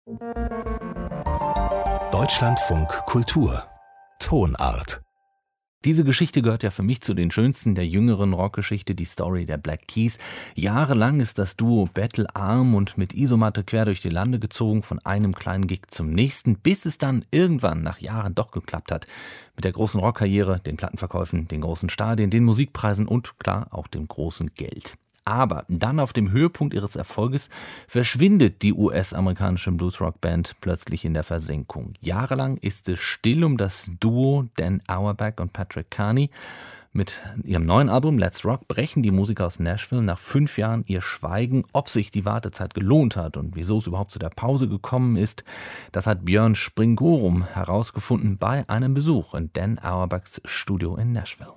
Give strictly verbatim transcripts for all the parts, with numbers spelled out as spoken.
Deutschlandfunk Kultur Tonart. Diese Geschichte gehört ja für mich zu den schönsten der jüngeren Rockgeschichte, die Story der Black Keys. Jahrelang ist das Duo bettelarm und mit Isomatte quer durch die Lande gezogen, von einem kleinen Gig zum nächsten, bis es dann irgendwann nach Jahren doch geklappt hat. Mit der großen Rockkarriere, den Plattenverkäufen, den großen Stadien, den Musikpreisen und klar auch dem großen Geld. Aber dann auf dem Höhepunkt ihres Erfolges verschwindet die U S-amerikanische Bluesrock-Band plötzlich in der Versenkung. Jahrelang ist es still um das Duo Dan Auerbach und Patrick Carney. Mit ihrem neuen Album Let's Rock brechen die Musiker aus Nashville nach fünf Jahren ihr Schweigen. Ob sich die Wartezeit gelohnt hat und wieso es überhaupt zu der Pause gekommen ist, das hat Björn Springorum herausgefunden bei einem Besuch in Dan Auerbachs Studio in Nashville.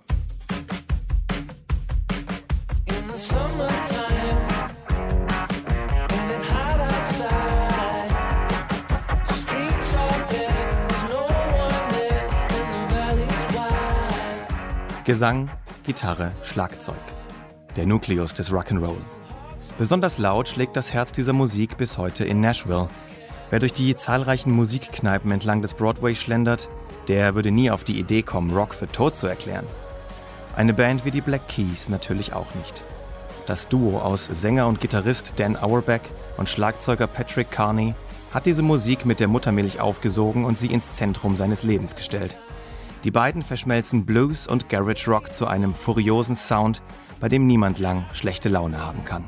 Gesang, Gitarre, Schlagzeug. Der Nukleus des Rock'n'Roll. Besonders laut schlägt das Herz dieser Musik bis heute in Nashville. Wer durch die zahlreichen Musikkneipen entlang des Broadway schlendert, der würde nie auf die Idee kommen, Rock für tot zu erklären. Eine Band wie die Black Keys natürlich auch nicht. Das Duo aus Sänger und Gitarrist Dan Auerbach und Schlagzeuger Patrick Carney hat diese Musik mit der Muttermilch aufgesogen und sie ins Zentrum seines Lebens gestellt. Die beiden verschmelzen Blues und Garage Rock zu einem furiosen Sound, bei dem niemand lang schlechte Laune haben kann.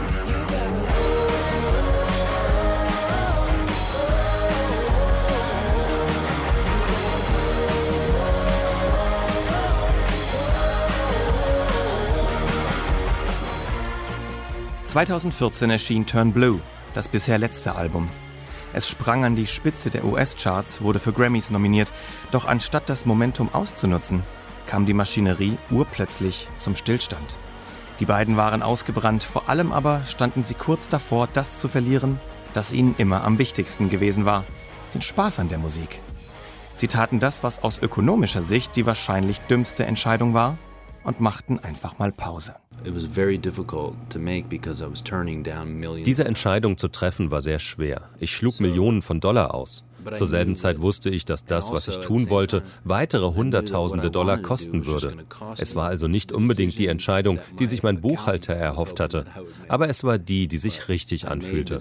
zweitausendvierzehn erschien Turn Blue, das bisher letzte Album. Es sprang an die Spitze der U S-Charts, wurde für Grammys nominiert. Doch anstatt das Momentum auszunutzen, kam die Maschinerie urplötzlich zum Stillstand. Die beiden waren ausgebrannt, vor allem aber standen sie kurz davor, das zu verlieren, das ihnen immer am wichtigsten gewesen war: den Spaß an der Musik. Sie taten das, was aus ökonomischer Sicht die wahrscheinlich dümmste Entscheidung war, und machten einfach mal Pause. Diese Entscheidung zu treffen war sehr schwer. Ich schlug Millionen von Dollar aus. Zur selben Zeit wusste ich, dass das, was ich tun wollte, weitere Hunderttausende Dollar kosten würde. Es war also nicht unbedingt die Entscheidung, die sich mein Buchhalter erhofft hatte, aber es war die, die sich richtig anfühlte.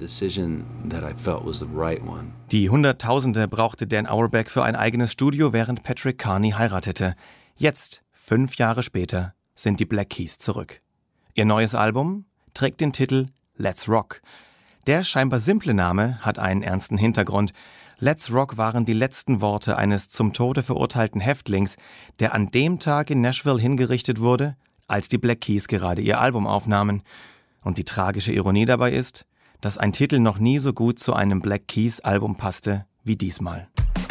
Die Hunderttausende brauchte Dan Auerbach für ein eigenes Studio, während Patrick Carney heiratete. Jetzt, fünf Jahre später, sind die Black Keys zurück. Ihr neues Album trägt den Titel Let's Rock. Der scheinbar simple Name hat einen ernsten Hintergrund. Let's Rock waren die letzten Worte eines zum Tode verurteilten Häftlings, der an dem Tag in Nashville hingerichtet wurde, als die Black Keys gerade ihr Album aufnahmen. Und die tragische Ironie dabei ist, dass ein Titel noch nie so gut zu einem Black Keys Album passte wie diesmal.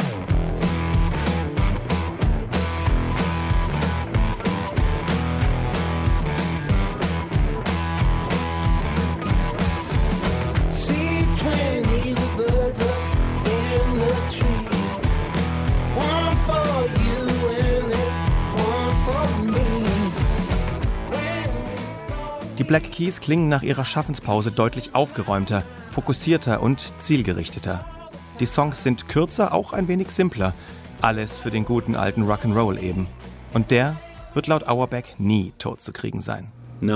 Die Black Keys klingen nach ihrer Schaffenspause deutlich aufgeräumter, fokussierter und zielgerichteter. Die Songs sind kürzer, auch ein wenig simpler. Alles für den guten alten Rock'n'Roll eben. Und der wird laut Auerbach nie tot zu kriegen sein.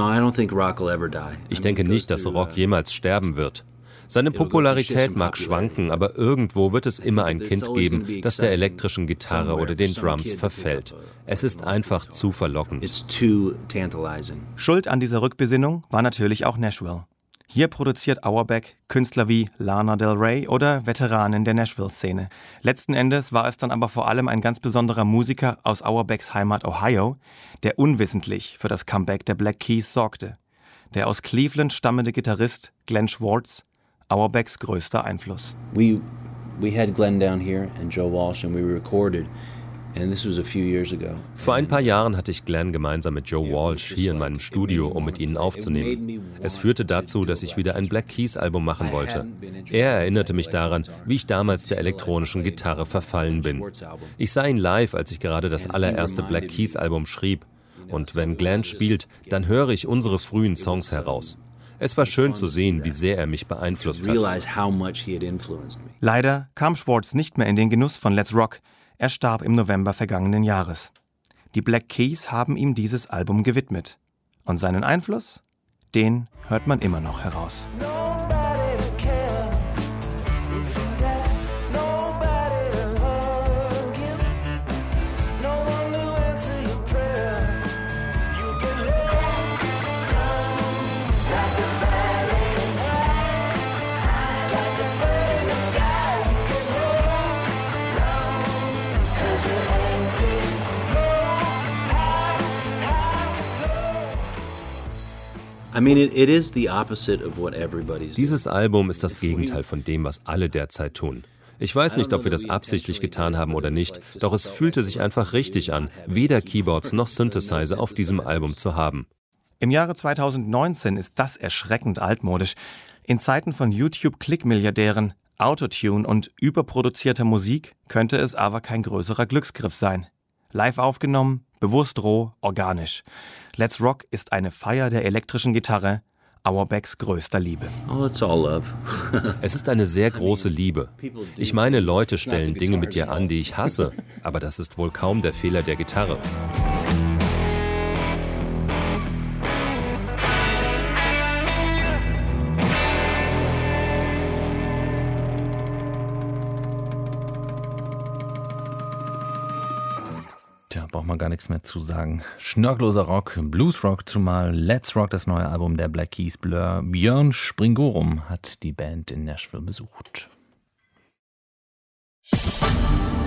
Ich denke nicht, dass Rock jemals sterben wird. Seine Popularität mag schwanken, aber irgendwo wird es immer ein Kind geben, das der elektrischen Gitarre oder den Drums verfällt. Es ist einfach zu verlockend. Schuld an dieser Rückbesinnung war natürlich auch Nashville. Hier produziert Auerbach Künstler wie Lana Del Rey oder Veteranen der Nashville-Szene. Letzten Endes war es dann aber vor allem ein ganz besonderer Musiker aus Auerbachs Heimat Ohio, der unwissentlich für das Comeback der Black Keys sorgte. Der aus Cleveland stammende Gitarrist Glenn Schwartz, Auerbachs größter Einfluss. We we had Glenn down here and Joe Walsh and we recorded, and this was a few years ago. Vor ein paar Jahren hatte ich Glenn gemeinsam mit Joe Walsh hier in meinem Studio, um mit ihnen aufzunehmen. Es führte dazu, dass ich wieder ein Black Keys Album machen wollte. Er erinnerte mich daran, wie ich damals der elektronischen Gitarre verfallen bin. Ich sah ihn live, als ich gerade das allererste Black Keys Album schrieb. Und wenn Glenn spielt, dann höre ich unsere frühen Songs heraus. Es war schön zu sehen, wie sehr er mich beeinflusst hat. Leider kam Schwartz nicht mehr in den Genuss von Let's Rock. Er starb im November vergangenen Jahres. Die Black Keys haben ihm dieses Album gewidmet. Und seinen Einfluss, den hört man immer noch heraus. Dieses Album ist das Gegenteil von dem, was alle derzeit tun. Ich weiß nicht, ob wir das absichtlich getan haben oder nicht, doch es fühlte sich einfach richtig an, weder Keyboards noch Synthesizer auf diesem Album zu haben. Im Jahre zweitausendneunzehn ist das erschreckend altmodisch. In Zeiten von YouTube-Klick-Milliardären, Autotune und überproduzierter Musik könnte es aber kein größerer Glücksgriff sein. Live aufgenommen, bewusst roh, organisch. Let's Rock ist eine Feier der elektrischen Gitarre, Auerbachs größter Liebe. Oh, it's all love. Es ist eine sehr große Liebe. Ich meine, Leute stellen Dinge mit dir an, die ich hasse, aber das ist wohl kaum der Fehler der Gitarre. Tja, braucht man gar nichts mehr zu sagen. Schnörkelloser Rock, Bluesrock zumal, Let's Rock, das neue Album der Black Keys, Blur. Björn Springorum hat die Band in Nashville besucht.